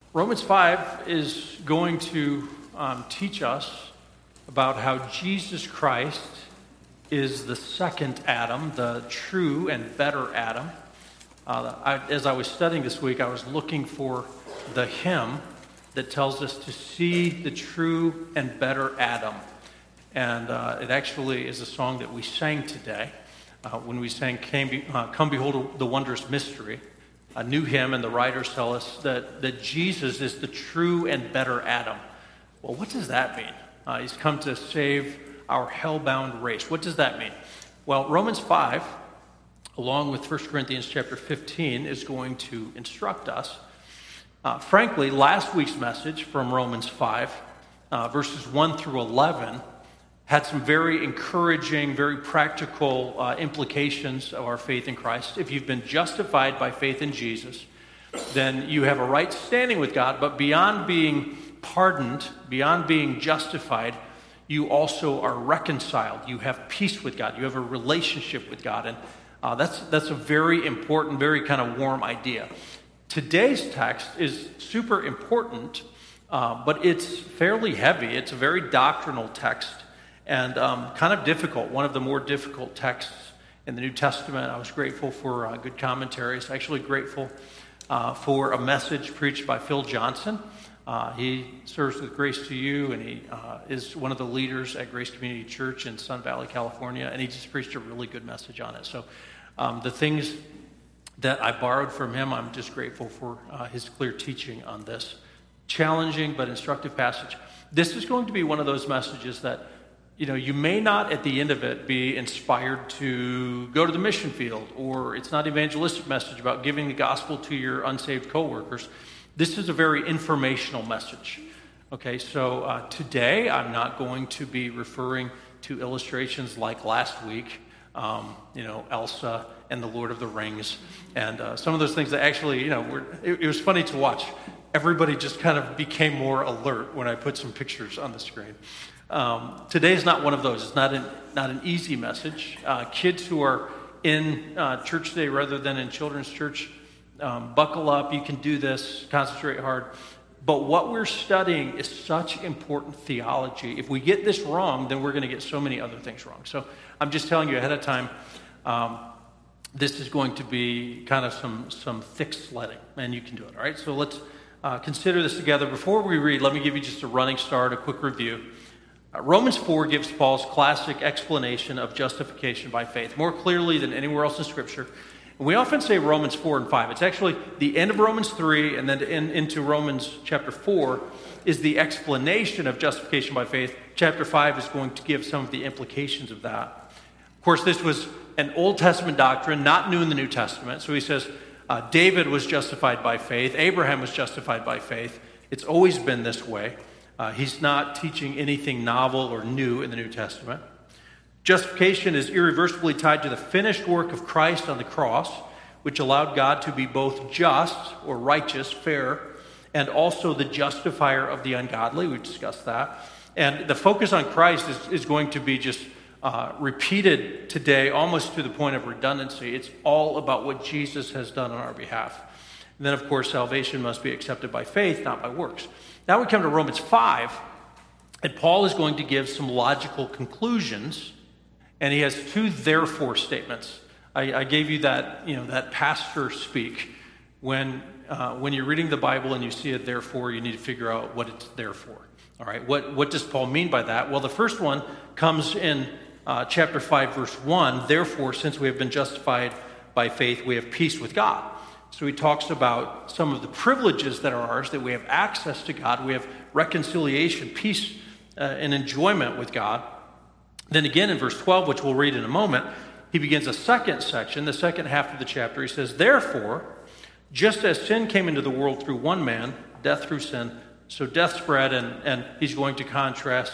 Romans 5 is going to teach us about how Jesus Christ is the second Adam, the true and better Adam. As I was studying this week, I was looking for the hymn that tells us to see the true and better Adam. And it actually is a song that we sang today when we sang Come Behold the Wondrous Mystery. A new hymn, and the writers tell us that Jesus is the true and better Adam. Well, what does that mean? He's come to save our hell-bound race. What does that mean? Well, Romans 5, along with 1 Corinthians chapter 15, is going to instruct us. Frankly, last week's message from Romans 5, verses 1 through 11, had some very encouraging, very practical implications of our faith in Christ. If you've been justified by faith in Jesus, then you have a right standing with God, but beyond being pardoned, beyond being justified, you also are reconciled. You have peace with God. You have a relationship with God, and that's a very important, very kind of warm idea. Today's text is super important, but it's fairly heavy. It's a very doctrinal text. And kind of difficult, one of the more difficult texts in the New Testament. I was grateful for good commentaries. Actually grateful for a message preached by Phil Johnson. He serves with Grace to You, and he is one of the leaders at Grace Community Church in Sun Valley, California, and he just preached a really good message on it. So the things that I borrowed from him, I'm just grateful for his clear teaching on this challenging but instructive passage. This is going to be one of those messages that you may not at the end of it be inspired to go to the mission field, or it's not an evangelistic message about giving the gospel to your unsaved coworkers. This is a very informational message. Okay, so today I'm not going to be referring to illustrations like last week, Elsa and the Lord of the Rings, and some of those things that actually, it was funny to watch. Everybody just kind of became more alert when I put some pictures on the screen. Today's not one of those. It's not an easy message. Kids who are in church today rather than in children's church, buckle up. You can do this. Concentrate hard. But what we're studying is such important theology. If we get this wrong, then we're going to get so many other things wrong. So I'm just telling you ahead of time, this is going to be kind of some thick sledding, and you can do it. All right, so let's consider this together. Before we read, let me give you just a running start, a quick review. Romans 4 gives Paul's classic explanation of justification by faith, more clearly than anywhere else in Scripture. And we often say Romans 4 and 5. It's actually the end of Romans 3 and then into Romans chapter 4 is the explanation of justification by faith. Chapter 5 is going to give some of the implications of that. Of course, this was an Old Testament doctrine, not new in the New Testament. So he says David was justified by faith. Abraham was justified by faith. It's always been this way. He's not teaching anything novel or new in the New Testament. Justification is irreversibly tied to the finished work of Christ on the cross, which allowed God to be both just or righteous, fair, and also the justifier of the ungodly. We've discussed that. And the focus on Christ is going to be just repeated today almost to the point of redundancy. It's all about what Jesus has done on our behalf. And then, of course, salvation must be accepted by faith, not by works. Now we come to Romans 5, and Paul is going to give some logical conclusions, and he has two therefore statements. I gave you that, that pastor speak. When you're reading the Bible and you see it therefore, you need to figure out what it's there for. All right, what does Paul mean by that? Well, the first one comes in chapter 5, verse 1. Therefore, since we have been justified by faith, we have peace with God. So he talks about some of the privileges that are ours, that we have access to God. We have reconciliation, peace, and enjoyment with God. Then again in verse 12, which we'll read in a moment, he begins a second section, the second half of the chapter. He says, therefore, just as sin came into the world through one man, death through sin, so death spread, and he's going to contrast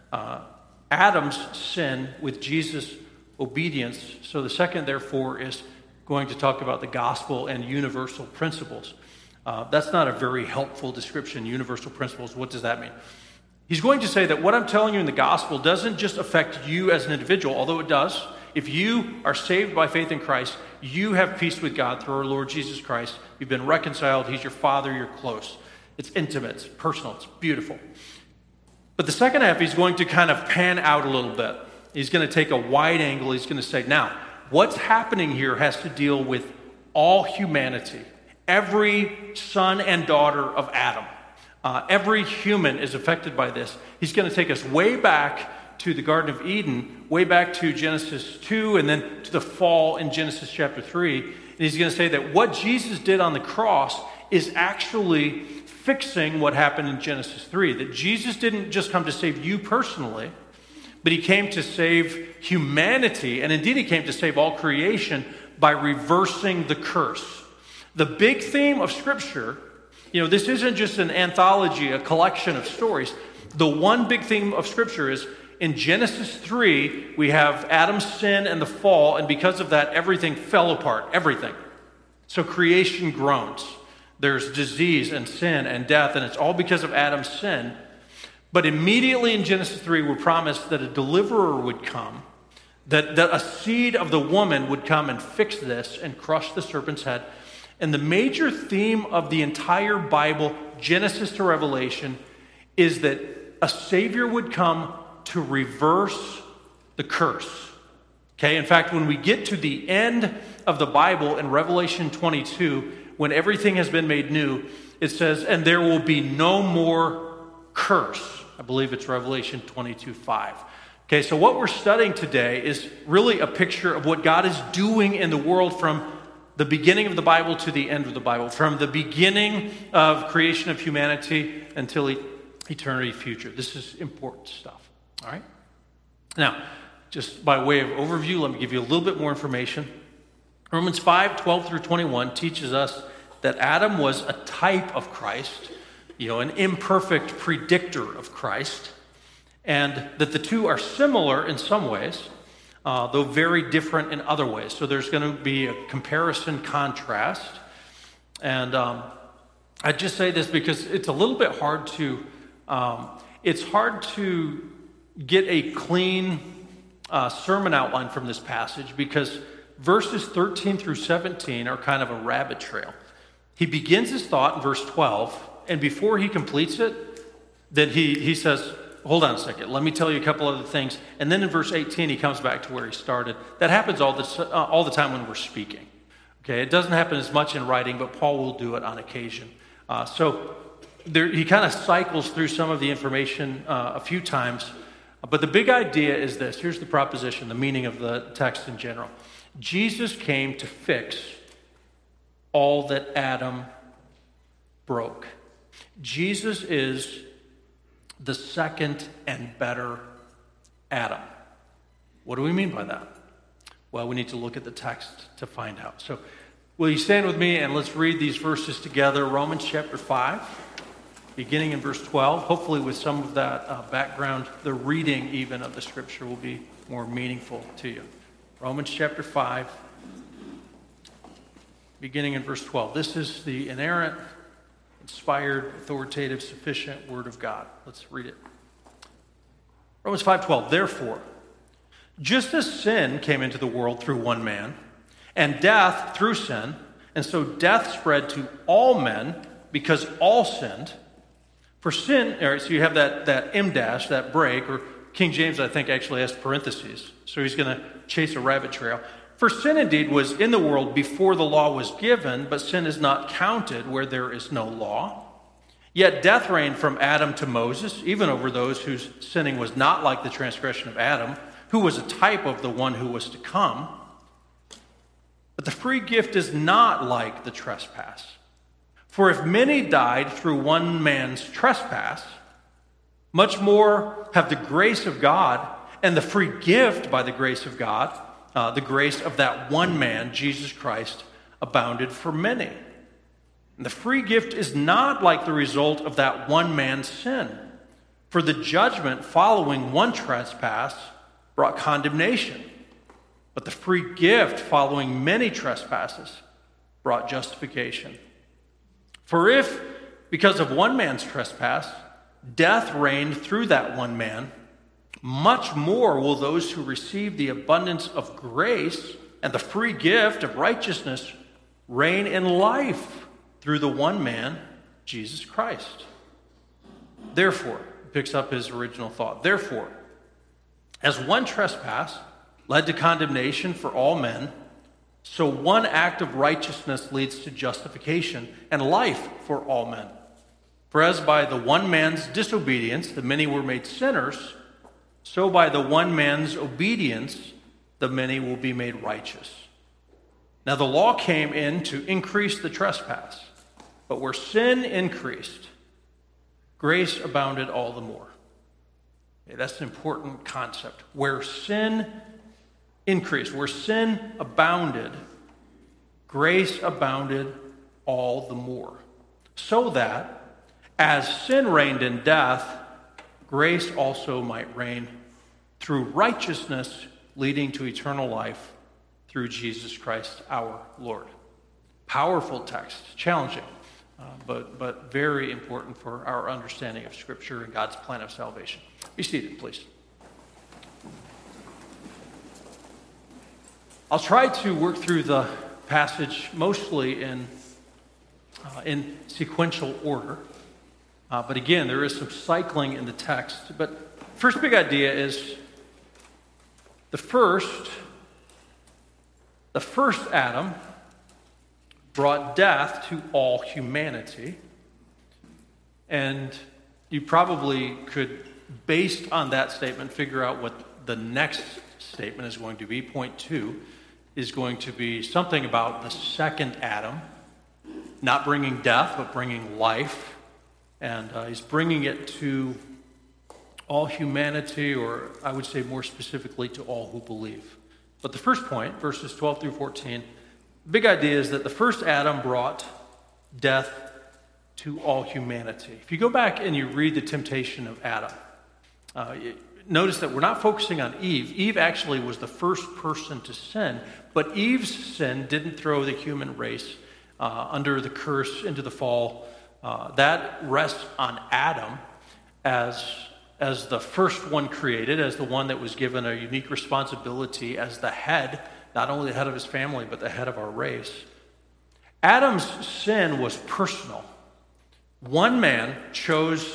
Adam's sin with Jesus' obedience. So the second, therefore, is going to talk about the gospel and universal principles. That's not a very helpful description, universal principles. What does that mean? He's going to say that what I'm telling you in the gospel doesn't just affect you as an individual, although it does. If you are saved by faith in Christ, you have peace with God through our Lord Jesus Christ. You've been reconciled. He's your Father. You're close. It's intimate, it's personal, it's beautiful. But the second half, he's going to kind of pan out a little bit. He's going to take a wide angle. He's going to say, now, what's happening here has to deal with all humanity. Every son and daughter of Adam. Every human is affected by this. He's going to take us way back to the Garden of Eden, way back to Genesis 2, and then to the fall in Genesis chapter 3. And he's going to say that what Jesus did on the cross is actually fixing what happened in Genesis 3. That Jesus didn't just come to save you personally, but he came to save humanity, and indeed he came to save all creation by reversing the curse. The big theme of Scripture, this isn't just an anthology, a collection of stories. The one big theme of Scripture is in Genesis 3, we have Adam's sin and the fall, and because of that, everything fell apart, everything. So creation groans. There's disease and sin and death, and it's all because of Adam's sin. But immediately in Genesis 3, we're promised that a deliverer would come, that a seed of the woman would come and fix this and crush the serpent's head. And the major theme of the entire Bible, Genesis to Revelation, is that a Savior would come to reverse the curse. Okay, in fact, when we get to the end of the Bible in Revelation 22, when everything has been made new, it says, and there will be no more curse. I believe it's Revelation 22:5. Okay, so what we're studying today is really a picture of what God is doing in the world from the beginning of the Bible to the end of the Bible, from the beginning of creation of humanity until eternity future. This is important stuff. All right? Now, just by way of overview, let me give you a little bit more information. Romans 5:12 through 21 teaches us that Adam was a type of Christ, an imperfect predictor of Christ, and that the two are similar in some ways, though very different in other ways. So there's going to be a comparison, contrast. And I just say this because it's a little bit hard to, get a clean sermon outline from this passage because verses 13 through 17 are kind of a rabbit trail. He begins his thought in verse 12, and before he completes it, then he says, hold on a second, let me tell you a couple other things. And then in verse 18, he comes back to where he started. That happens all the time when we're speaking. Okay, it doesn't happen as much in writing, but Paul will do it on occasion. He kind of cycles through some of the information a few times. But the big idea is this. Here's the proposition, the meaning of the text in general. Jesus came to fix all that Adam broke. Jesus is the second and better Adam. What do we mean by that? Well, we need to look at the text to find out. So, will you stand with me and let's read these verses together. Romans chapter 5, beginning in verse 12. Hopefully with some of that background, the reading even of the scripture will be more meaningful to you. Romans chapter 5, beginning in verse 12. This is the inerrant, inspired, authoritative, sufficient word of God. Let's read it. Romans 5:12. Therefore, just as sin came into the world through one man, and death through sin, and so death spread to all men because all sinned. For sin, all right, so you have that M dash, that break, or King James, I think, actually has parentheses. So he's going to chase a rabbit trail. For sin indeed was in the world before the law was given, but sin is not counted where there is no law. Yet death reigned from Adam to Moses, even over those whose sinning was not like the transgression of Adam, who was a type of the one who was to come. But the free gift is not like the trespass. For if many died through one man's trespass, much more have the grace of God and the free gift by the grace of God, the grace of that one man, Jesus Christ, abounded for many. And the free gift is not like the result of that one man's sin. For the judgment following one trespass brought condemnation, but the free gift following many trespasses brought justification. For if, because of one man's trespass, death reigned through that one man, much more will those who receive the abundance of grace and the free gift of righteousness reign in life through the one man, Jesus Christ. Therefore, picks up his original thought. Therefore, as one trespass led to condemnation for all men, so one act of righteousness leads to justification and life for all men. For as by the one man's disobedience the many were made sinners, so by the one man's obedience the many will be made righteous. Now the law came in to increase the trespass, but where sin increased, grace abounded all the more. Okay, that's an important concept. Where sin increased, where sin abounded, grace abounded all the more. So that, as sin reigned in death, grace also might reign through righteousness, leading to eternal life through Jesus Christ our Lord. Powerful text, challenging, but very important for our understanding of Scripture and God's plan of salvation. Be seated, please. I'll try to work through the passage mostly in sequential order. But again, there is some cycling in the text. But first big idea is the first Adam brought death to all humanity. And you probably could, based on that statement, figure out what the next statement is going to be. Point 2 is going to be something about the second Adam, not bringing death, but bringing life. And he's bringing it to all humanity, or I would say more specifically to all who believe. But the first point, verses 12 through 14, the big idea is that the first Adam brought death to all humanity. If you go back and you read the temptation of Adam, notice that we're not focusing on Eve. Eve actually was the first person to sin, but Eve's sin didn't throw the human race under the curse into the fall. That rests on Adam as the first one created, as the one that was given a unique responsibility as the head, not only the head of his family, but the head of our race. Adam's sin was personal. One man chose,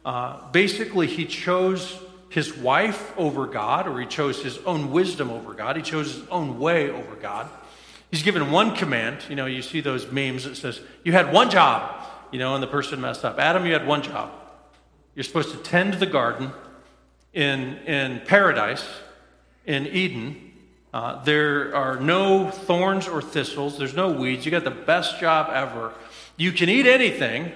he chose his wife over God, or he chose his own wisdom over God. He chose his own way over God. He's given one command. You know, you see those memes that says, you had one job. And the person messed up. Adam, you had one job. You're supposed to tend the garden in paradise, in Eden. There are no thorns or thistles. There's no weeds. You got the best job ever. You can eat anything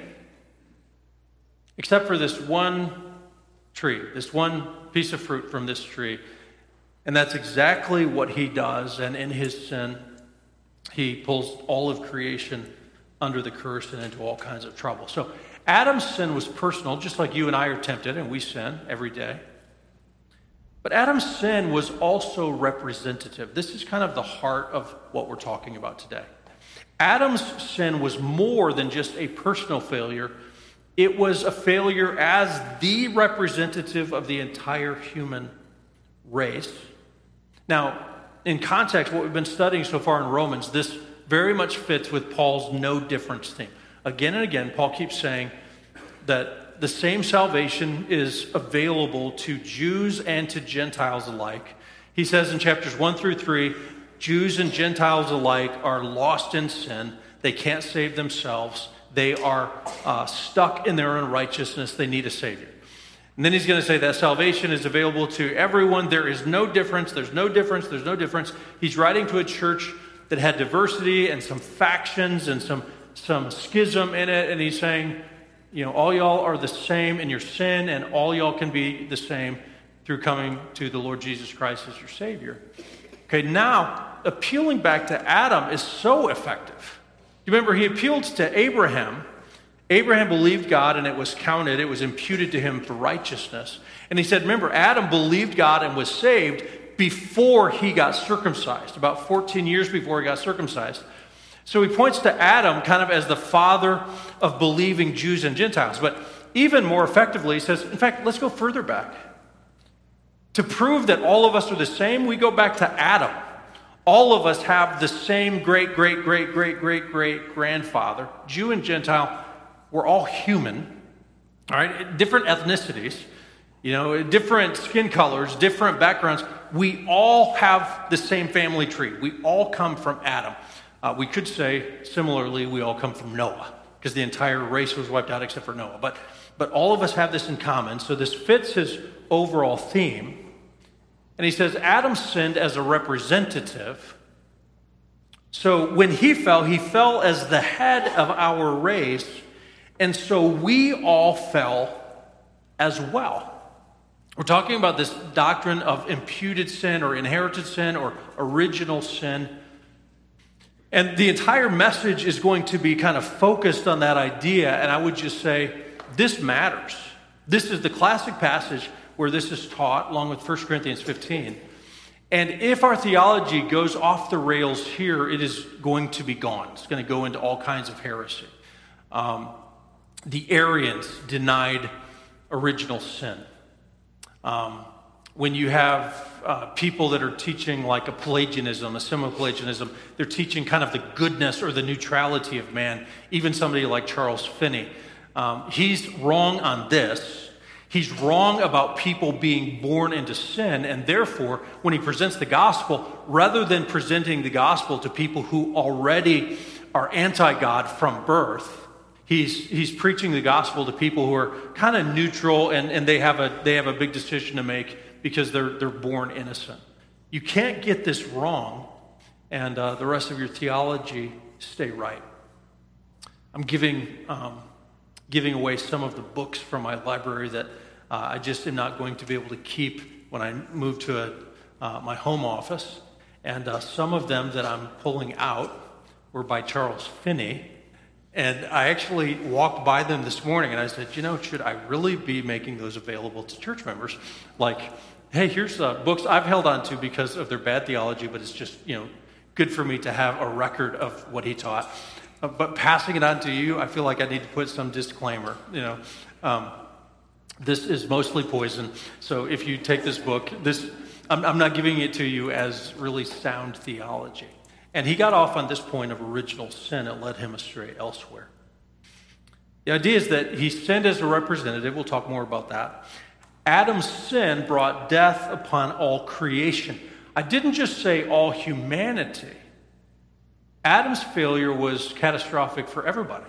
except for this one tree, this one piece of fruit from this tree. And that's exactly what he does. And in his sin, he pulls all of creation under the curse and into all kinds of trouble. So Adam's sin was personal, just like you and I are tempted, and we sin every day. But Adam's sin was also representative. This is kind of the heart of what we're talking about today. Adam's sin was more than just a personal failure. It was a failure as the representative of the entire human race. Now, in context, what we've been studying so far in Romans, this very much fits with Paul's no difference theme. Again and again, Paul keeps saying that the same salvation is available to Jews and to Gentiles alike. He says in chapters 1 through 3, Jews and Gentiles alike are lost in sin. They can't save themselves. They are stuck in their own righteousness. They need a Savior. And then he's going to say that salvation is available to everyone. There is no difference. There's no difference. There's no difference. He's writing to a church that had diversity and some factions and some schism in it. And he's saying, all y'all are the same in your sin, and all y'all can be the same through coming to the Lord Jesus Christ as your Savior. Okay, now, appealing back to Adam is so effective. You remember, he appealed to Abraham. Abraham believed God, and it was imputed to him for righteousness. And he said, remember, Adam believed God and was saved before he got circumcised, about 14 years before he got circumcised. So he points to Adam kind of as the father of believing Jews and Gentiles. But even more effectively, he says, in fact, let's go further back. To prove that all of us are the same, we go back to Adam. All of us have the same great-great-great-great-great-great-grandfather, Jew and Gentile, We're all human, all right? Different ethnicities, different skin colors, different backgrounds. We all have the same family tree. We all come from Adam. We could say, similarly, we all come from Noah, because the entire race was wiped out except for Noah. But all of us have this in common, so this fits his overall theme. And he says, Adam sinned as a representative. So when he fell as the head of our race, and so we all fell as well. We're talking about this doctrine of imputed sin or inherited sin or original sin. And the entire message is going to be kind of focused on that idea, and I would just say, this matters. This is the classic passage where this is taught, along with 1 Corinthians 15. And if our theology goes off the rails here, it is going to be gone. It's going to go into all kinds of heresy. The Arians denied original sin. When you have people that are teaching like a Pelagianism, a semi-Pelagianism, they're teaching kind of the goodness or the neutrality of man. Even somebody like Charles Finney, he's wrong on this. He's wrong about people being born into sin, and therefore, when he presents the gospel, rather than presenting the gospel to people who already are anti-God from birth, he's preaching the gospel to people who are kind of neutral, and they have a big decision to make because they're born innocent. You can't get this wrong, and the rest of your theology stay right. I'm giving away some of the books from my library that I just am not going to be able to keep when I move to my home office. And some of them that I'm pulling out were by Charles Finney. And I actually walked by them this morning and I said, should I really be making those available to church members? Like, hey, here's books I've held on to because of their bad theology, but it's just, good for me to have a record of what he taught. But passing it on to you, I feel like I need to put some disclaimer. This is mostly poison. So if you take this book, I'm not giving it to you as really sound theology. And he got off on this point of original sin. It led him astray elsewhere. The idea is that he sinned as a representative. We'll talk more about that. Adam's sin brought death upon all creation. I didn't just say all humanity. Adam's failure was catastrophic for everybody,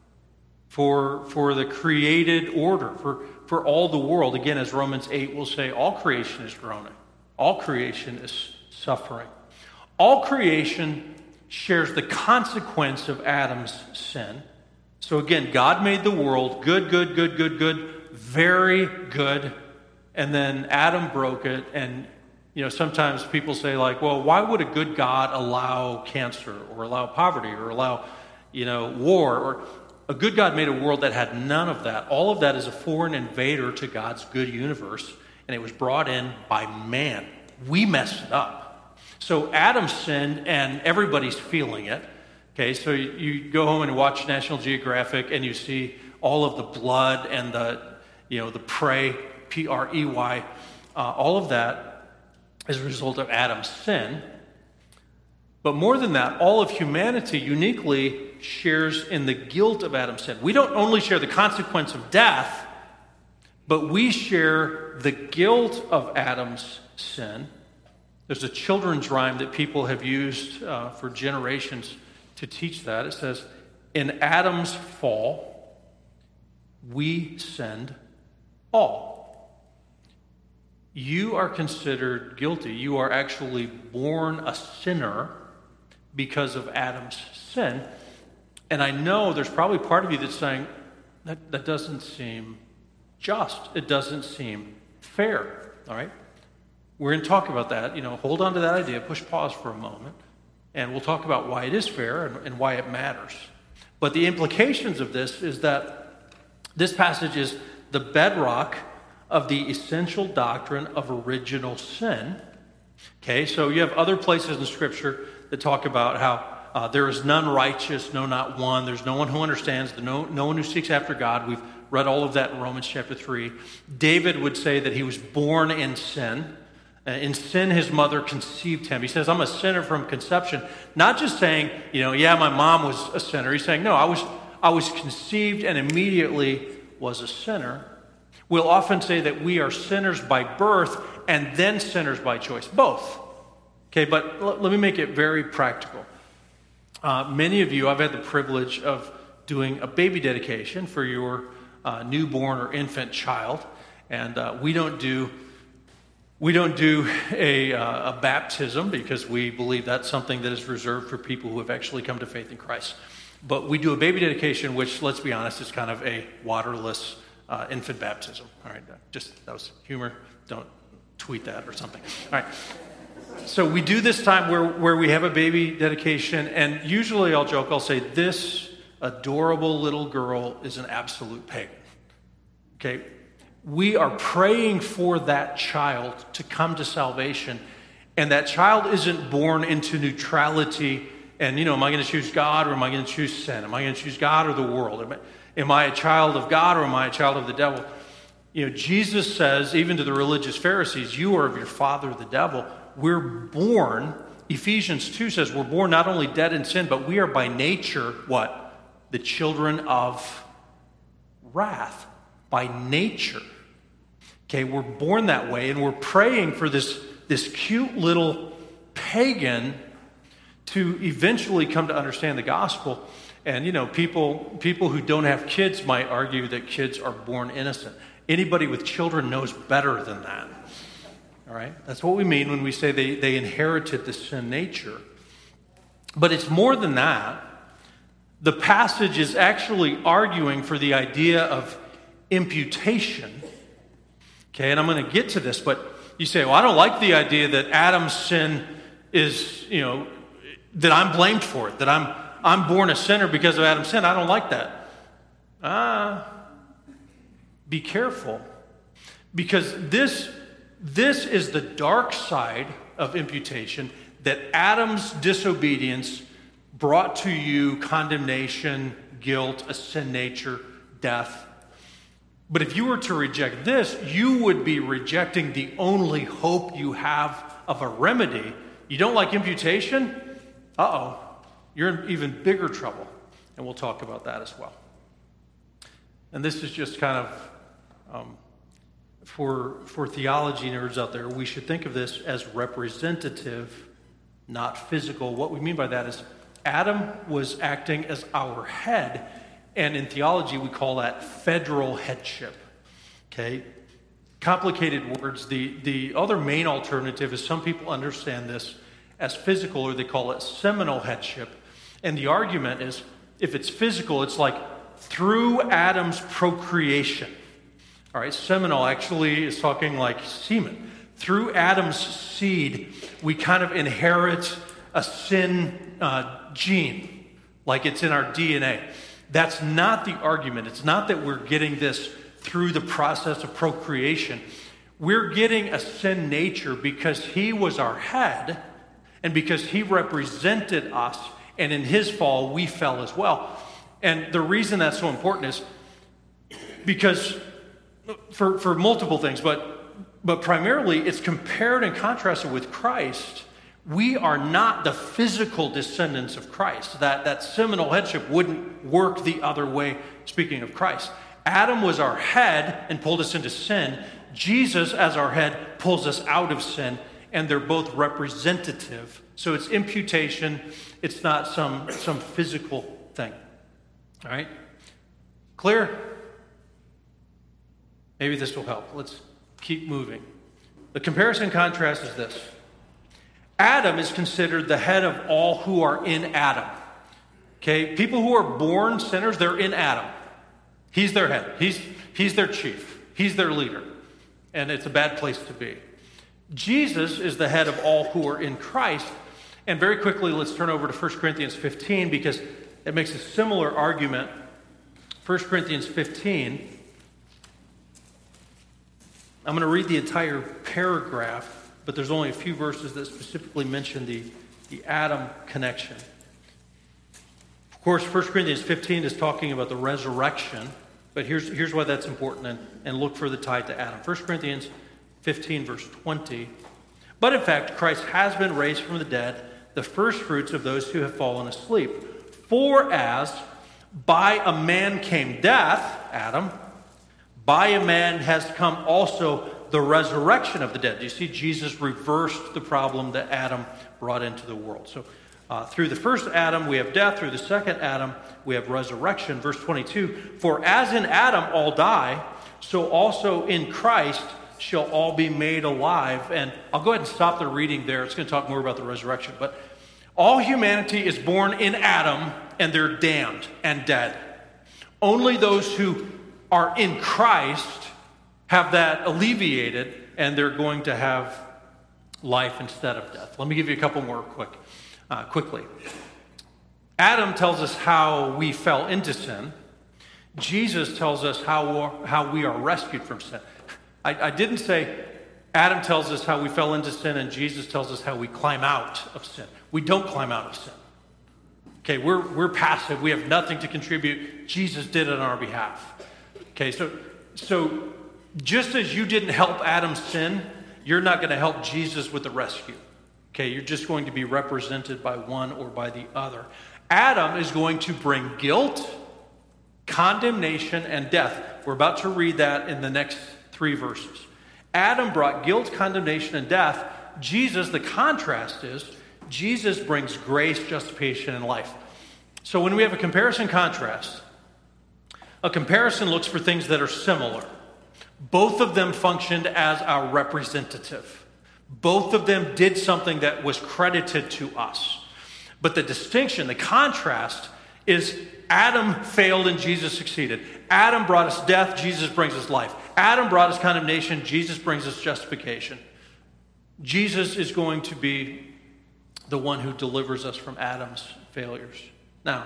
for the created order, for all the world. Again, as Romans 8 will say, all creation is groaning. All creation is suffering. All creation shares the consequence of Adam's sin. So again, God made the world good, very good, and then Adam broke it. And sometimes people say like, well, why would a good God allow cancer or allow poverty or allow, war? Or a good God made a world that had none of that. All of that is a foreign invader to God's good universe, and it was brought in by man. We messed it up. So Adam sinned, and everybody's feeling it. Okay, so you go home and watch National Geographic, and you see all of the blood and the prey, P-R-E-Y, all of that as a result of Adam's sin. But more than that, all of humanity uniquely shares in the guilt of Adam's sin. We don't only share the consequence of death, but we share the guilt of Adam's sin. There's a children's rhyme that people have used for generations to teach that. It says, in Adam's fall, we sinned all. You are considered guilty. You are actually born a sinner because of Adam's sin. And I know there's probably part of you that's saying, that doesn't seem just. It doesn't seem fair. All right? We're going to talk about that. Hold on to that idea, push pause for a moment, and we'll talk about why it is fair and why it matters. But the implications of this is that this passage is the bedrock of the essential doctrine of original sin. Okay, so you have other places in Scripture that talk about how there is none righteous, no, not one. There's no one who understands, no one who seeks after God. We've read all of that in Romans chapter 3. David would say that he was born in sin. In sin, his mother conceived him. He says, I'm a sinner from conception. Not just saying, my mom was a sinner. He's saying, no, I was conceived and immediately was a sinner. We'll often say that we are sinners by birth and then sinners by choice. Both. Okay, but let me make it very practical. Many of you, I've had the privilege of doing a baby dedication for your newborn or infant child, and we don't do a baptism because we believe that's something that is reserved for people who have actually come to faith in Christ. But we do a baby dedication, which, let's be honest, is kind of a waterless infant baptism. All right, that was humor. Don't tweet that or something. All right. So we do this time where we have a baby dedication, and usually I'll say, this adorable little girl is an absolute pagan. Okay? We are praying for that child to come to salvation, and that child isn't born into neutrality, and, am I going to choose God or am I going to choose sin? Am I going to choose God or the world? Am I a child of God or am I a child of the devil? Jesus says, even to the religious Pharisees, you are of your father, the devil. We're born, Ephesians 2 says, we're born not only dead in sin, but we are by nature, what? The children of wrath. By nature. Okay, we're born that way, and we're praying for this cute little pagan to eventually come to understand the gospel. And, people who don't have kids might argue that kids are born innocent. Anybody with children knows better than that. All right? That's what we mean when we say they inherited the sin nature. But it's more than that. The passage is actually arguing for the idea of imputation. Okay, and I'm going to get to this, but you say, well, I don't like the idea that Adam's sin is, that I'm blamed for it, that I'm born a sinner because of Adam's sin. I don't like that. Be careful, because this is the dark side of imputation, that Adam's disobedience brought to you condemnation, guilt, a sin nature, death. But if you were to reject this, you would be rejecting the only hope you have of a remedy. You don't like imputation? You're in even bigger trouble. And we'll talk about that as well. And this is just kind of, for theology nerds out there, we should think of this as representative, not physical. What we mean by that is Adam was acting as our head, and in theology we call that federal headship. Okay? Complicated words. The other main alternative is some people understand this as physical, or they call it seminal headship. And the argument is, if it's physical, it's like through Adam's procreation. All right, seminal actually is talking like semen. Through Adam's seed, we kind of inherit a sin gene, like it's in our DNA. That's not the argument. It's not that we're getting this through the process of procreation. We're getting a sin nature because he was our head and because he represented us, and in his fall, we fell as well. And the reason that's so important is because for multiple things, but primarily it's compared and contrasted with Christ. We are not the physical descendants of Christ. That seminal headship wouldn't work the other way, speaking of Christ. Adam was our head and pulled us into sin. Jesus, as our head, pulls us out of sin, and they're both representative. So it's imputation. It's not some physical thing. All right? Clear? Maybe this will help. Let's keep moving. The comparison and contrast is this. Adam is considered the head of all who are in Adam. Okay? People who are born sinners, they're in Adam. He's their head. He's their chief. He's their leader. And it's a bad place to be. Jesus is the head of all who are in Christ. And very quickly, let's turn over to 1 Corinthians 15, because it makes a similar argument. 1 Corinthians 15. I'm going to read the entire paragraph, but there's only a few verses that specifically mention the Adam connection. Of course, 1 Corinthians 15 is talking about the resurrection, but here's why that's important, and look for the tie to Adam. 1 Corinthians 15, verse 20. But in fact, Christ has been raised from the dead, the first fruits of those who have fallen asleep. For as By a man came death, Adam. By a man has come also the resurrection of the dead. You see, Jesus reversed the problem that Adam brought into the world. So through the first Adam, we have death. Through the second Adam, we have resurrection. Verse 22, for as in Adam all die, so also in Christ shall all be made alive. And I'll go ahead and stop the reading there. It's going to talk more about the resurrection. But all humanity is born in Adam, and they're damned and dead. Only those who are in Christ have that alleviated, and they're going to have life instead of death. Let me give you a couple more quickly. Adam tells us how we fell into sin. Jesus tells us how we are rescued from sin. I didn't say Adam tells us how we fell into sin, and Jesus tells us how we climb out of sin. We don't climb out of sin. Okay, we're passive. We have nothing to contribute. Jesus did it on our behalf. Okay, so just as you didn't help Adam sin, you're not going to help Jesus with the rescue. Okay, you're just going to be represented by one or by the other. Adam is going to bring guilt, condemnation, and death. We're about to read that in the next 3 verses. Adam brought guilt, condemnation, and death. Jesus, the contrast is, Jesus brings grace, justification, and life. So when we have a comparison-contrast, a comparison looks for things that are similar. Both of them functioned as our representative. Both of them did something that was credited to us. But the distinction, the contrast, is Adam failed and Jesus succeeded. Adam brought us death, Jesus brings us life. Adam brought us condemnation, Jesus brings us justification. Jesus is going to be the one who delivers us from Adam's failures. Now,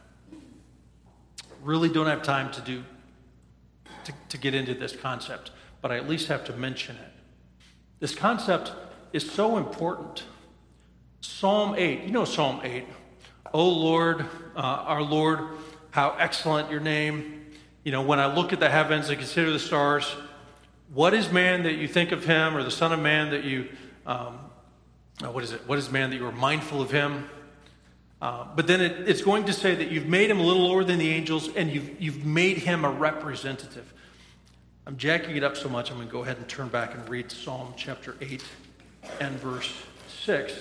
really don't have time to get into this concept, but I at least have to mention it. This concept is so important. Psalm 8, you know Psalm 8. O Lord, our Lord, how excellent your name. You know, when I look at the heavens and consider the stars, what is man that you think of him, or the son of man that you, what is man that you are mindful of him? But then it's going to say that you've made him a little lower than the angels, and you've made him a representative. I'm jacking it up so much, I'm going to go ahead and turn back and read Psalm chapter 8 and verse 6.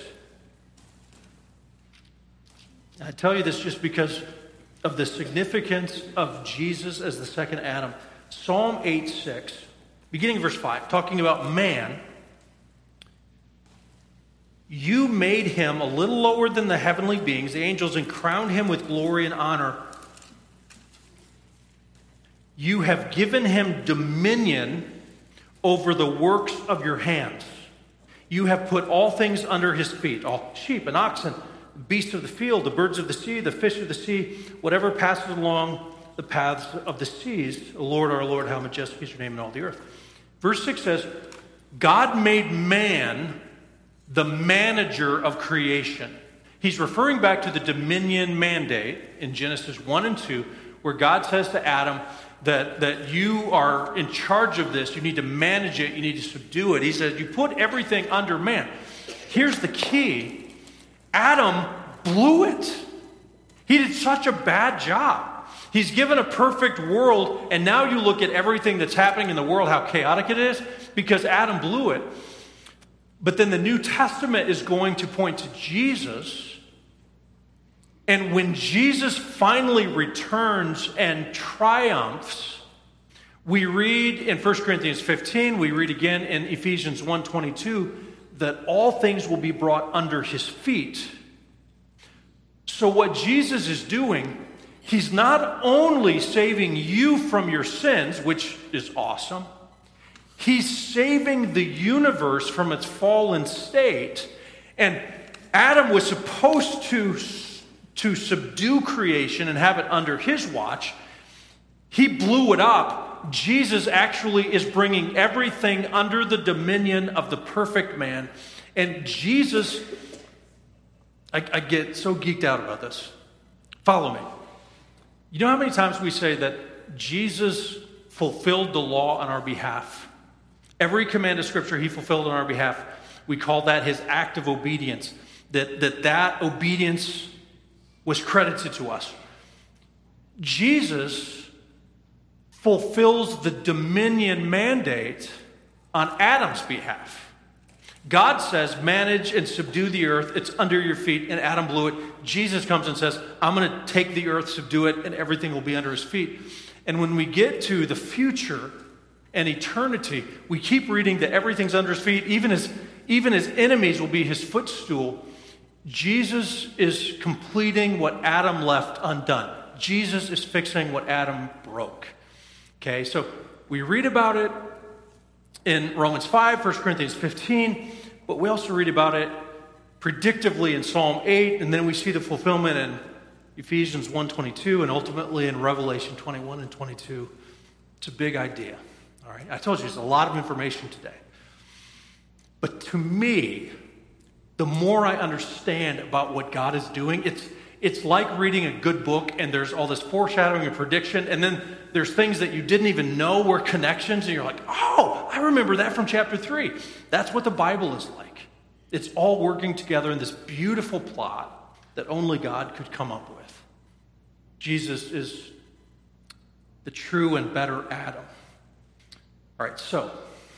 I tell you this just because of the significance of Jesus as the second Adam. Psalm 8:6, beginning of verse 5, talking about man. You made him a little lower than the heavenly beings, the angels, and crowned him with glory and honor. You have given him dominion over the works of your hands. You have put all things under his feet, all sheep and oxen, beasts of the field, the birds of the sea, the fish of the sea, whatever passes along the paths of the seas. O Lord, our Lord, how majestic is your name in all the earth. Verse 6 says, God made man the manager of creation. He's referring back to the dominion mandate in Genesis 1 and 2, where God says to Adam that you are in charge of this. You need to manage it. You need to subdue it. He says, you put everything under man. Here's the key. Adam blew it. He did such a bad job. He's given a perfect world, and now you look at everything that's happening in the world, how chaotic it is, because Adam blew it. But then the New Testament is going to point to Jesus. And when Jesus finally returns and triumphs, we read in 1 Corinthians 15, we read again in Ephesians 1:22, that all things will be brought under his feet. So what Jesus is doing, he's not only saving you from your sins, which is awesome, he's saving the universe from its fallen state. And Adam was supposed to subdue creation and have it under his watch. He blew it up. Jesus actually is bringing everything under the dominion of the perfect man. And Jesus, I get so geeked out about this. Follow me. You know how many times we say that Jesus fulfilled the law on our behalf? Every command of Scripture he fulfilled on our behalf. We call that his act of obedience. That obedience was credited to us. Jesus fulfills the dominion mandate on Adam's behalf. God says, manage and subdue the earth. It's under your feet, and Adam blew it. Jesus comes and says, I'm going to take the earth, subdue it, and everything will be under his feet. And when we get to the future and eternity, we keep reading that everything's under his feet, even his enemies will be his footstool. Jesus is completing what Adam left undone. Jesus is fixing what Adam broke. Okay, so we read about it in Romans 5, 1 Corinthians 15, but we also read about it predictively in Psalm 8, and then we see the fulfillment in Ephesians 1:22, and ultimately in Revelation 21 and 22. It's a big idea. All right, I told you there's a lot of information today. But to me, the more I understand about what God is doing, it's like reading a good book and there's all this foreshadowing and prediction, and then there's things that you didn't even know were connections, and you're like, oh, I remember that from chapter 3. That's what the Bible is like. It's all working together in this beautiful plot that only God could come up with. Jesus is the true and better Adam. All right, so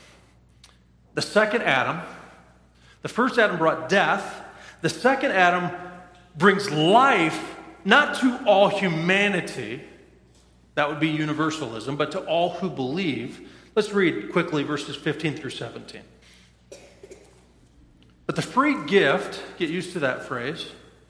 the second Adam, the first Adam brought death. The second Adam brings life, not to all humanity, that would be universalism, but to all who believe. Let's read quickly verses 15 through 17. But the free gift, get used to that phrase,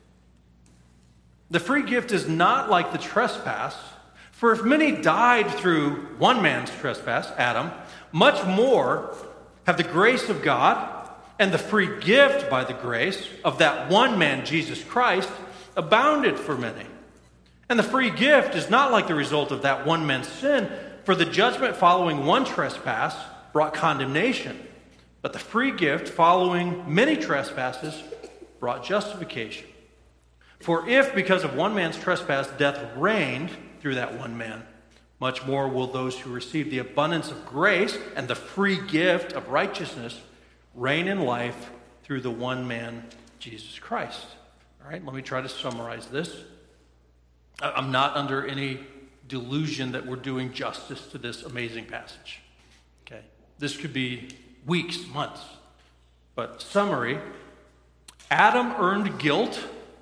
the free gift is not like the trespass, for if many died through one man's trespass, Adam, much more have the grace of God and the free gift by the grace of that one man, Jesus Christ, abounded for many. And the free gift is not like the result of that one man's sin, for the judgment following one trespass brought condemnation, but the free gift following many trespasses brought justification. For if, because of one man's trespass, death reigned through that one man, much more will those who receive the abundance of grace and the free gift of righteousness reign in life through the one man, Jesus Christ. All right, let me try to summarize this. I'm not under any delusion that we're doing justice to this amazing passage. Okay, this could be weeks, months. But summary, Adam earned guilt.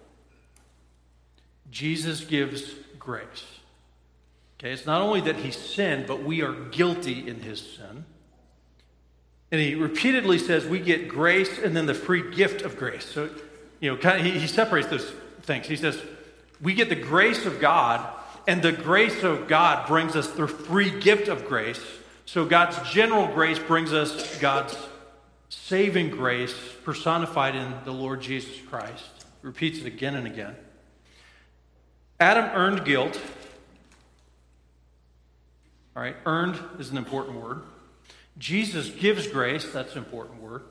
Jesus gives grace. Okay, it's not only that he sinned, but we are guilty in his sin. And he repeatedly says we get grace and then the free gift of grace. So, he separates those things. He says we get the grace of God, and the grace of God brings us the free gift of grace. So God's general grace brings us God's saving grace personified in the Lord Jesus Christ. He repeats it again and again. Adam earned guilt. All right, earned is an important word. Jesus gives grace, that's an important word.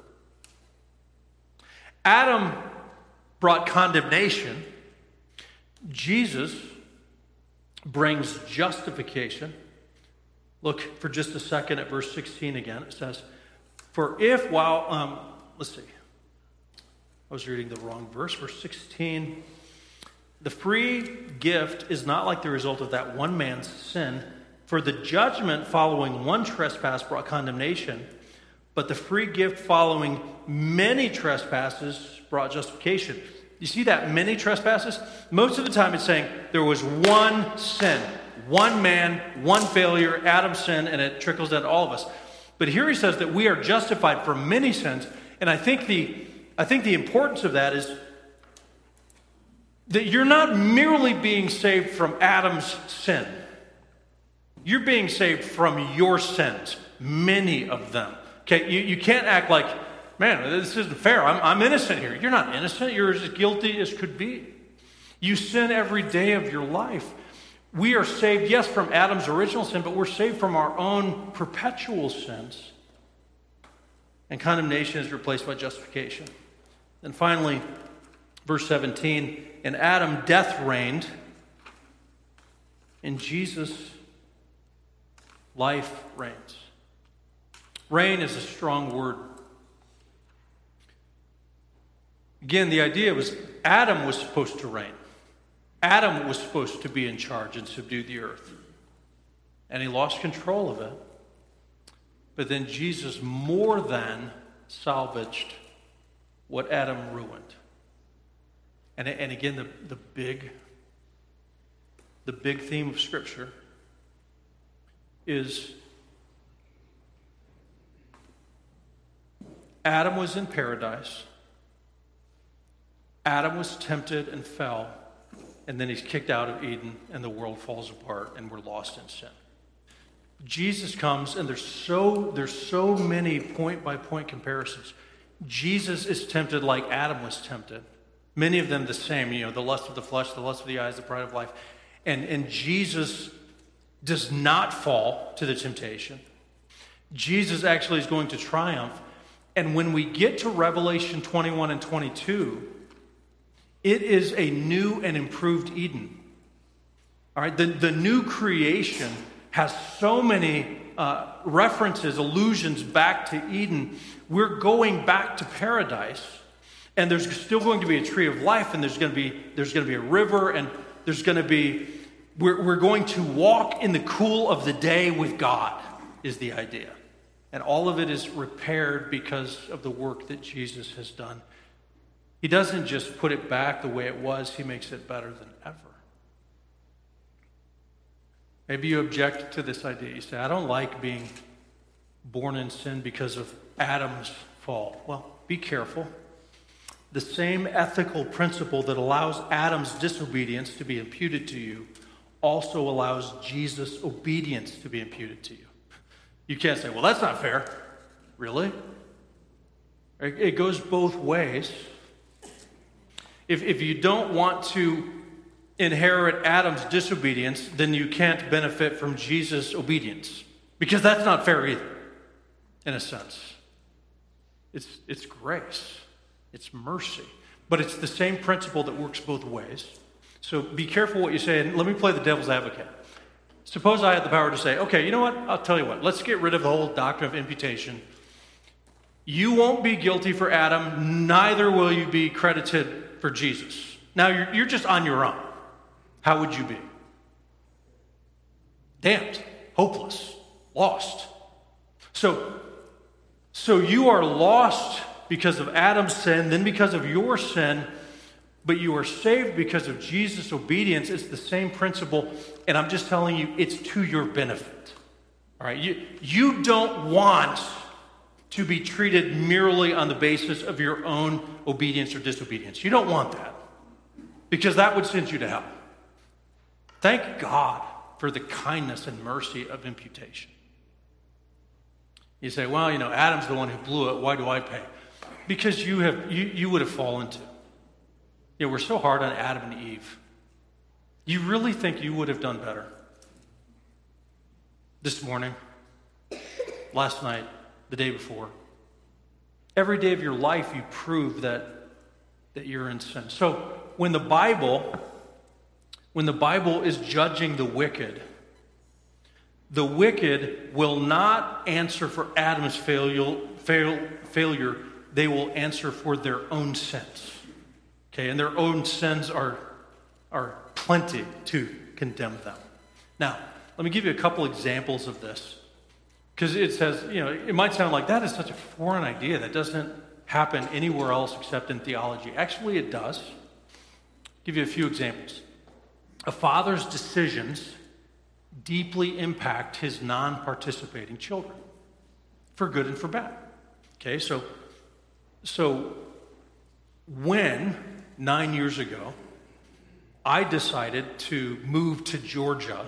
Adam brought condemnation. Jesus brings justification. Look for just a second at verse 16 again. It says, for if while, let's see. I was reading the wrong verse. Verse 16. The free gift is not like the result of that one man's sin, for the judgment following one trespass brought condemnation, but the free gift following many trespasses brought justification. You see that many trespasses? Most of the time it's saying there was one sin, one man, one failure, Adam's sin, and it trickles down to all of us. But here he says that we are justified for many sins, and I think the importance of that is that you're not merely being saved from Adam's sin. You're being saved from your sins, many of them. Okay, you can't act like, man, this isn't fair. I'm innocent here. You're not innocent. You're as guilty as could be. You sin every day of your life. We are saved, yes, from Adam's original sin, but we're saved from our own perpetual sins. And condemnation is replaced by justification. And finally, verse 17, in Adam, death reigned. In Jesus, life reigns. Reign is a strong word. Again, the idea was Adam was supposed to reign. Adam was supposed to be in charge and subdue the earth. And he lost control of it. But then Jesus more than salvaged what Adam ruined. And again, the big theme of Scripture is Adam was in paradise. Adam was tempted and fell. And then he's kicked out of Eden and the world falls apart and we're lost in sin. Jesus comes and there's so many point-by-point comparisons. Jesus is tempted like Adam was tempted. Many of them the same, the lust of the flesh, the lust of the eyes, the pride of life. And Jesus does not fall to the temptation. Jesus actually is going to triumph. And when we get to Revelation 21 and 22, it is a new and improved Eden. All right, the new creation has so many references, allusions back to Eden. We're going back to paradise. And there's still going to be a tree of life, and there's going to be a river, and there's going to be we're going to walk in the cool of the day with God, is the idea. And all of it is repaired because of the work that Jesus has done. He doesn't just put it back the way it was, he makes it better than ever. Maybe you object to this idea. You say, I don't like being born in sin because of Adam's fall. Well, be careful. The same ethical principle that allows Adam's disobedience to be imputed to you also allows Jesus' obedience to be imputed to you. You can't say, well, that's not fair. Really? It goes both ways. If you don't want to inherit Adam's disobedience, then you can't benefit from Jesus' obedience. Because that's not fair either, in a sense. It's grace. It's mercy. But it's the same principle that works both ways. So be careful what you say, and let me play the devil's advocate. Suppose I had the power to say, okay, you know what? I'll tell you what. Let's get rid of the whole doctrine of imputation. You won't be guilty for Adam, neither will you be credited for Jesus. Now, you're just on your own. How would you be? Damned, hopeless, lost. So you are lost because of Adam's sin, then because of your sin, but you are saved because of Jesus' obedience. It's the same principle, and I'm just telling you, it's to your benefit. All right, you don't want to be treated merely on the basis of your own obedience or disobedience. You don't want that, because that would send you to hell. Thank God for the kindness and mercy of imputation. You say, well, Adam's the one who blew it. Why do I pay? Because you would have fallen too. We're so hard on Adam and Eve. You really think you would have done better? This morning, last night, the day before. Every day of your life you prove that you're in sin. So when the Bible is judging the wicked will not answer for Adam's failure. They will answer for their own sins. Okay, and their own sins are plenty to condemn them. Now, let me give you a couple examples of this. Because it says, it might sound like that is such a foreign idea that doesn't happen anywhere else except in theology. Actually, it does. I'll give you a few examples. A father's decisions deeply impact his non-participating children, for good and for bad. Okay, so when 9 years ago I decided to move to Georgia,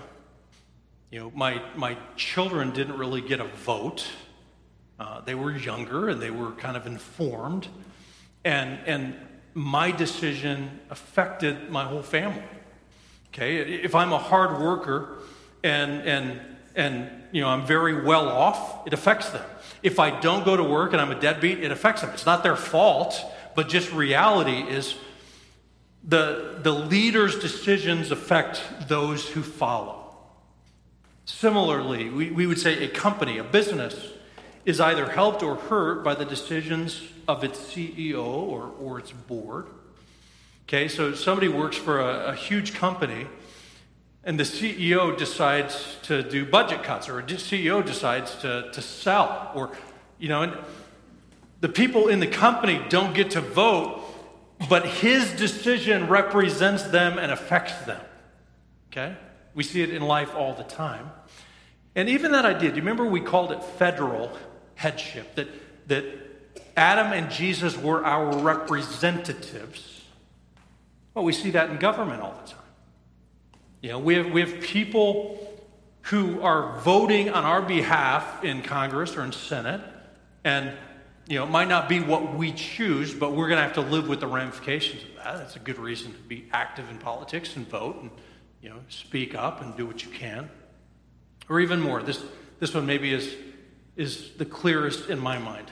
my children didn't really get a vote. They were younger and they were kind of informed, and my decision affected my whole family. Okay, if I'm a hard worker and I'm very well off, it affects them. If I don't go to work and I'm a deadbeat, it affects them. It's not their fault, but just reality is the leader's decisions affect those who follow. Similarly, we would say a company, a business, is either helped or hurt by the decisions of its CEO or its board. Okay, so somebody works for a huge company, and the CEO decides to do budget cuts, or a CEO decides to sell, or, and the people in the company don't get to vote, but his decision represents them and affects them. Okay? We see it in life all the time. And even that idea, do you remember we called it federal headship, that Adam and Jesus were our representatives? Well, we see that in government all the time. We have people who are voting on our behalf in Congress or in Senate, and it might not be what we choose, but we're going to have to live with the ramifications of that. That's a good reason to be active in politics and vote and speak up and do what you can. Or even more, this one maybe is the clearest in my mind.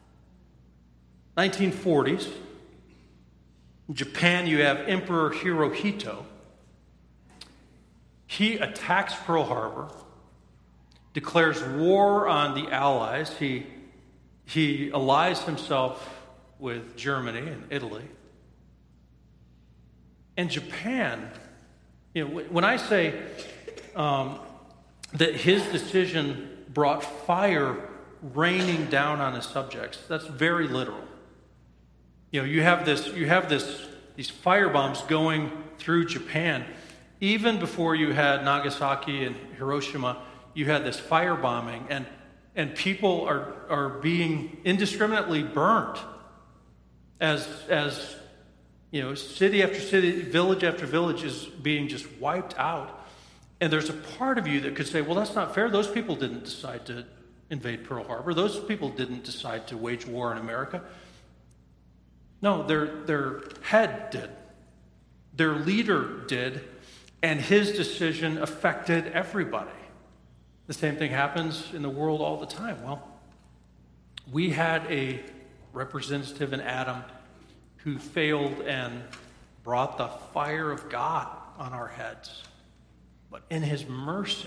1940s. In Japan, you have Emperor Hirohito. He attacks Pearl Harbor, declares war on the Allies. He allies himself with Germany and Italy. And Japan, when I say that his decision brought fire raining down on his subjects, that's very literal. You have these fire bombs going through Japan. Even before you had Nagasaki and Hiroshima, you had this fire bombing, and people are being indiscriminately burnt as city after city, village after village is being just wiped out. And there's a part of you that could say, well, that's not fair. Those people didn't decide to invade Pearl Harbor. Those people didn't decide to wage war in America. No, their head did. Their leader did, and his decision affected everybody. The same thing happens in the world all the time. Well, we had a representative in Adam who failed and brought the fire of God on our heads. But in his mercy,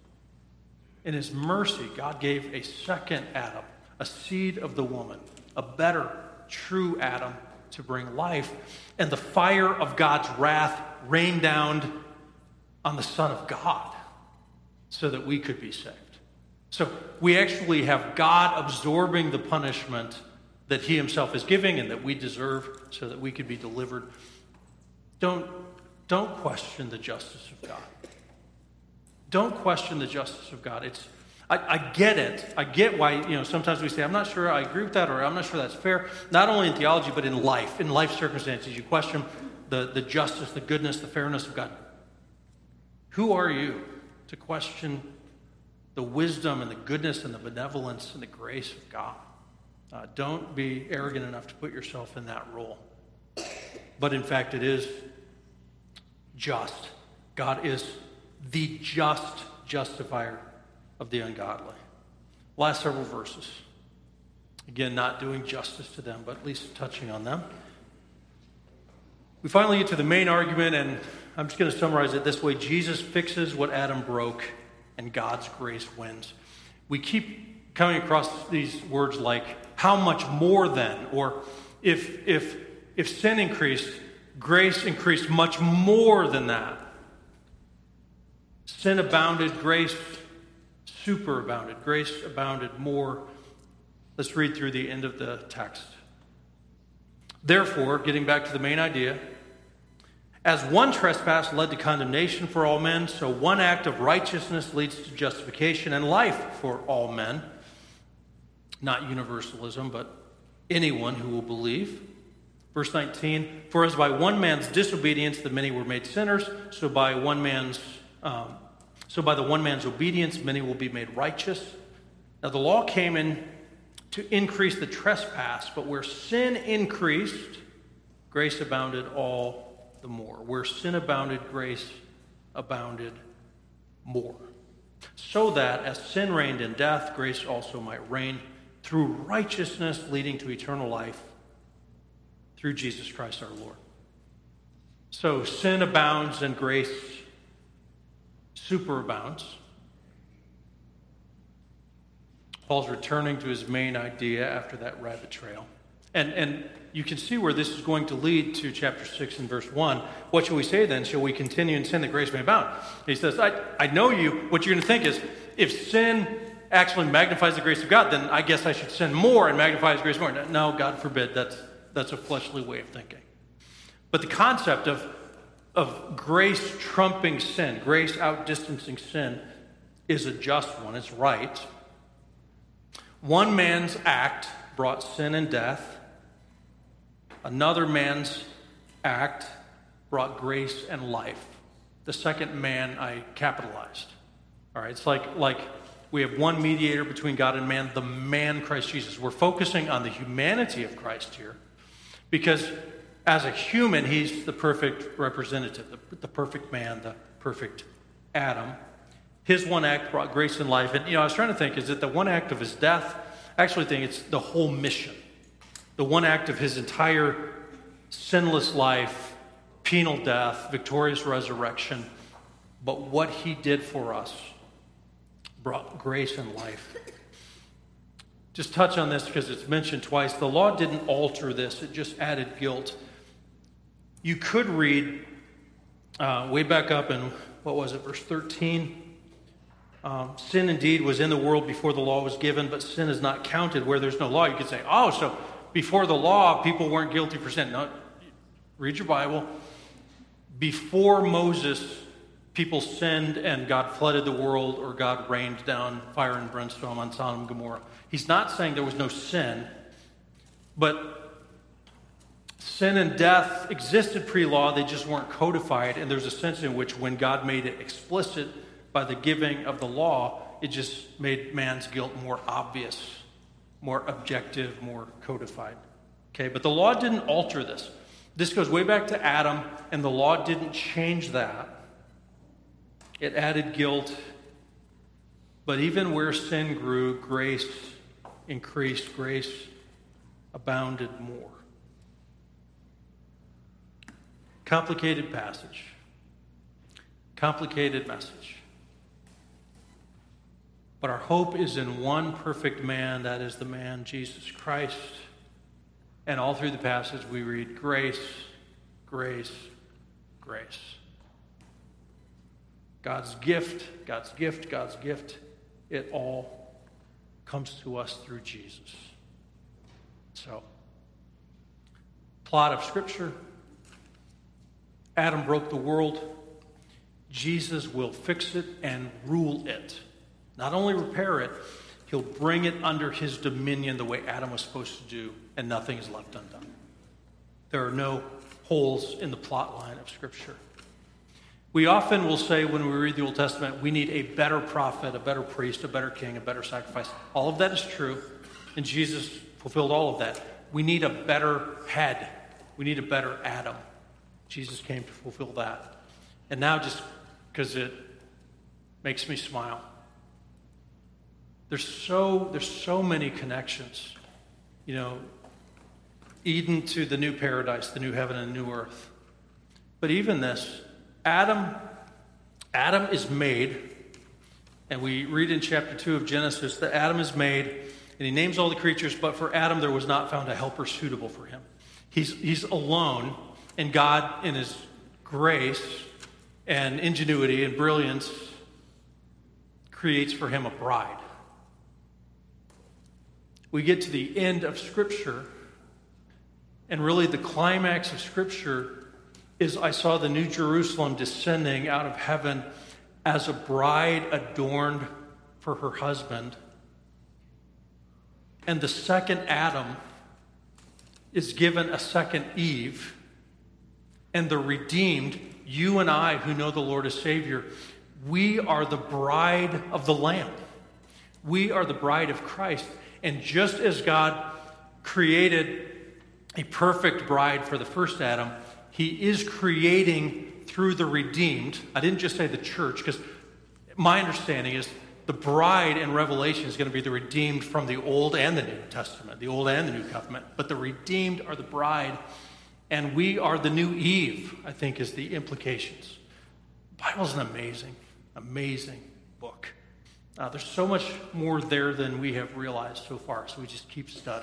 God gave a second Adam, a seed of the woman, a better, true Adam to bring life. And the fire of God's wrath rained down on the Son of God so that we could be saved. So we actually have God absorbing the punishment that he himself is giving and that we deserve so that we could be delivered. Don't question the justice of God. Don't question the justice of God. I get it. I get why, sometimes we say, I'm not sure I agree with that, or I'm not sure that's fair. Not only in theology, but in life circumstances. You question the justice, the goodness, the fairness of God. Who are you to question the wisdom and the goodness and the benevolence and the grace of God? Don't be arrogant enough to put yourself in that role. But in fact, it is just. God is the just justifier of the ungodly. Last several verses. Again, not doing justice to them, but at least touching on them. We finally get to the main argument, and I'm just going to summarize it this way. Jesus fixes what Adam broke, and God's grace wins. We keep coming across these words like, how much more then? Or if sin increased, grace increased much more than that. Sin abounded, grace superabounded. Grace abounded more. Let's read through the end of the text. Therefore, getting back to the main idea, as one trespass led to condemnation for all men, so one act of righteousness leads to justification and life for all men. Not universalism, but anyone who will believe. Verse 19, for as by one man's disobedience the many were made sinners, so by the one man's obedience many will be made righteous. Now the law came in to increase the trespass, but where sin increased, grace abounded all the more. Where sin abounded, grace abounded more. So that as sin reigned in death, grace also might reign through righteousness leading to eternal life through Jesus Christ our Lord. So sin abounds and grace superabounds. Paul's returning to his main idea after that rabbit trail. And you can see where this is going to lead to chapter 6 and verse 1. What shall we say then? Shall we continue in sin that grace may abound? He says, I know you. What you're going to think is, if sin actually magnifies the grace of God, then I guess I should sin more and magnify his grace more. No, God forbid. That's a fleshly way of thinking. But the concept of grace trumping sin, grace outdistancing sin, is a just one. It's right. One man's act brought sin and death. Another man's act brought grace and life. The second man I capitalized. All right, it's like we have one mediator between God and man, the man Christ Jesus. We're focusing on the humanity of Christ here because as a human, he's the perfect representative, the perfect man, the perfect Adam. His one act brought grace and life. And, I was trying to think, is it the one act of his death? I actually think it's the whole mission. The one act of his entire sinless life, penal death, victorious resurrection. But what he did for us brought grace and life. Just touch on this because it's mentioned twice. The law didn't alter this. It just added guilt. You could read way back up in, verse 13. Sin indeed was in the world before the law was given, but sin is not counted where there's no law. You could say, so before the law, people weren't guilty for sin. No, read your Bible. Before Moses, people sinned and God flooded the world, or God rained down fire and brimstone on Sodom and Gomorrah. He's not saying there was no sin, but sin and death existed pre-law. They just weren't codified, and there's a sense in which when God made it explicit by the giving of the law, it just made man's guilt more obvious, more objective, more codified. Okay, but the law didn't alter this. This goes way back to Adam, and the law didn't change that. It added guilt, but even where sin grew, grace increased, grace abounded more. Complicated passage. Complicated message. But our hope is in one perfect man, that is the man Jesus Christ. And all through the passage we read grace, grace, grace. God's gift, God's gift, God's gift. It all comes to us through Jesus. So, plot of Scripture. Adam broke the world. Jesus will fix it and rule it. Not only repair it, he'll bring it under his dominion the way Adam was supposed to do, and nothing is left undone. There are no holes in the plot line of Scripture. We often will say when we read the Old Testament, we need a better prophet, a better priest, a better king, a better sacrifice. All of that is true, and Jesus fulfilled all of that. We need a better head. We need a better Adam. Jesus came to fulfill that. And now, just because it makes me smile, there's so many connections. Eden to the new paradise, the new heaven and new earth. But even this, Adam is made, and we read in chapter 2 of Genesis that Adam is made, and he names all the creatures, but for Adam there was not found a helper suitable for him. He's alone, and God, in his grace and ingenuity and brilliance, creates for him a bride. We get to the end of Scripture, and really the climax of Scripture is I saw the New Jerusalem descending out of heaven as a bride adorned for her husband. And the second Adam is given a second Eve. And the redeemed, you and I who know the Lord as Savior, we are the bride of the Lamb. We are the bride of Christ. And just as God created a perfect bride for the first Adam, he is creating through the redeemed. I didn't just say the church, because my understanding is the bride in Revelation is going to be the redeemed from the Old and the New Testament, the Old and the New Covenant. But the redeemed are the bride, and we are the new Eve, I think is the implications. The Bible's an amazing, amazing book. There's so much more there than we have realized so far, so we just keep studying.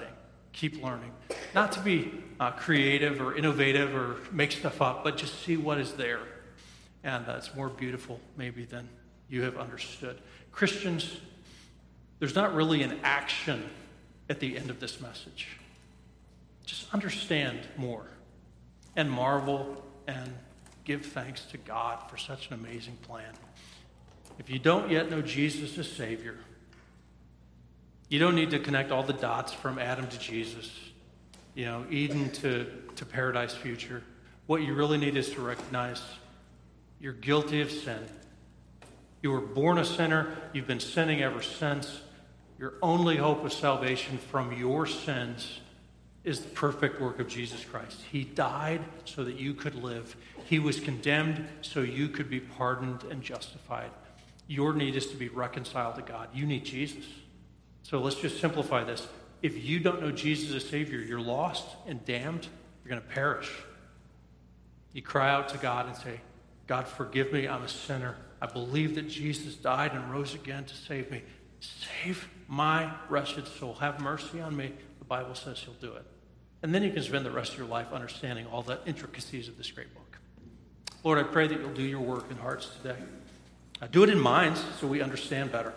Keep learning. Not to be creative or innovative or make stuff up, but just see what is there. And it's more beautiful, maybe, than you have understood. Christians, there's not really an action at the end of this message. Just understand more and marvel and give thanks to God for such an amazing plan. If you don't yet know Jesus as Savior, you don't need to connect all the dots from Adam to Jesus, Eden to paradise future. What you really need is to recognize you're guilty of sin. You were born a sinner. You've been sinning ever since. Your only hope of salvation from your sins is the perfect work of Jesus Christ. He died so that you could live. He was condemned so you could be pardoned and justified. Your need is to be reconciled to God. You need Jesus. So let's just simplify this. If you don't know Jesus as Savior, you're lost and damned. You're going to perish. You cry out to God and say, God, forgive me. I'm a sinner. I believe that Jesus died and rose again to save me. Save my wretched soul. Have mercy on me. The Bible says he'll do it. And then you can spend the rest of your life understanding all the intricacies of this great book. Lord, I pray that you'll do your work in hearts today. Do it in minds so we understand better.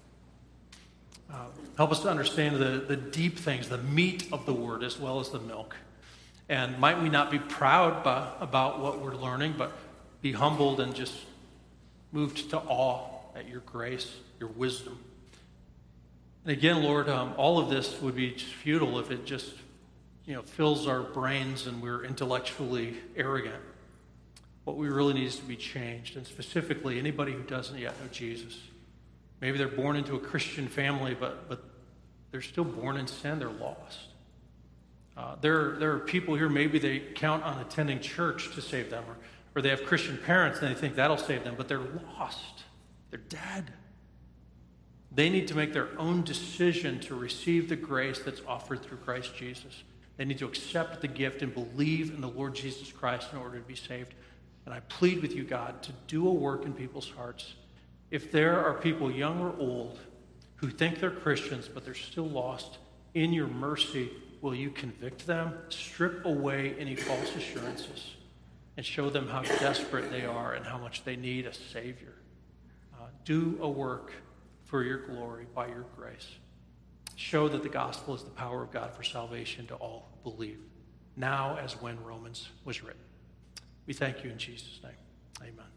Help us to understand the deep things, the meat of the word as well as the milk. And might we not be proud about what we're learning, but be humbled and just moved to awe at your grace, your wisdom. And again, Lord, all of this would be just futile if it just fills our brains and we're intellectually arrogant. What we really need is to be changed, and specifically anybody who doesn't yet know Jesus. Maybe they're born into a Christian family, but they're still born in sin. They're lost. There are people here, maybe they count on attending church to save them, or they have Christian parents and they think that'll save them, but they're lost. They're dead. They need to make their own decision to receive the grace that's offered through Christ Jesus. They need to accept the gift and believe in the Lord Jesus Christ in order to be saved. And I plead with you, God, to do a work in people's hearts. If there are people, young or old, who think they're Christians, but they're still lost, in your mercy, will you convict them, strip away any false assurances, and show them how desperate they are and how much they need a Savior. Do a work for your glory by your grace. Show that the gospel is the power of God for salvation to all who believe, now as when Romans was written. We thank you in Jesus' name. Amen.